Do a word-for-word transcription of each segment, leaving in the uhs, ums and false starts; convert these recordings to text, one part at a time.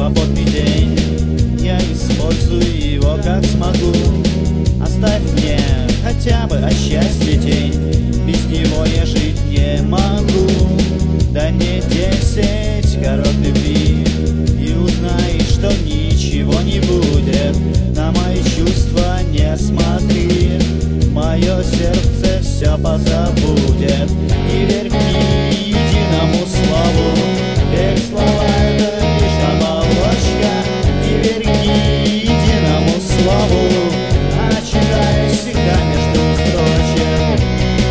свободный день, я использую его как смогу. Оставь мне хотя бы о счастье тень, без него я жить не могу. Дай мне десять корот любви и узнай, что ничего не будет. На мои чувства не смотри, мое сердце все позабудет. Не верь мне единому слову, ведь слова это лишь оболочка. Не верь мне единому слову, а читай всегда между строчек.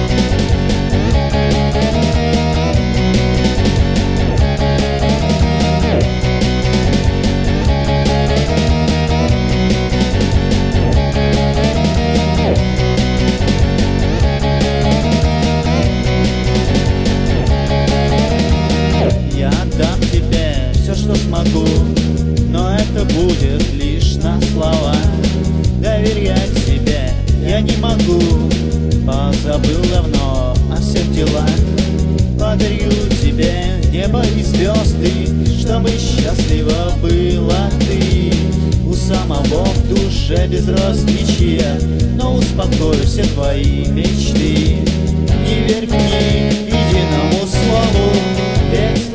Я дам тебе все, что смогу, но это будет лишь на слова. Доверять тебе я не могу, позабыл давно о всех делах. Подарю тебе небо и звезды, чтобы счастлива была ты. У самого в душе безразличия, но успокой все твои мечты. Не верь мне единому слову, ведь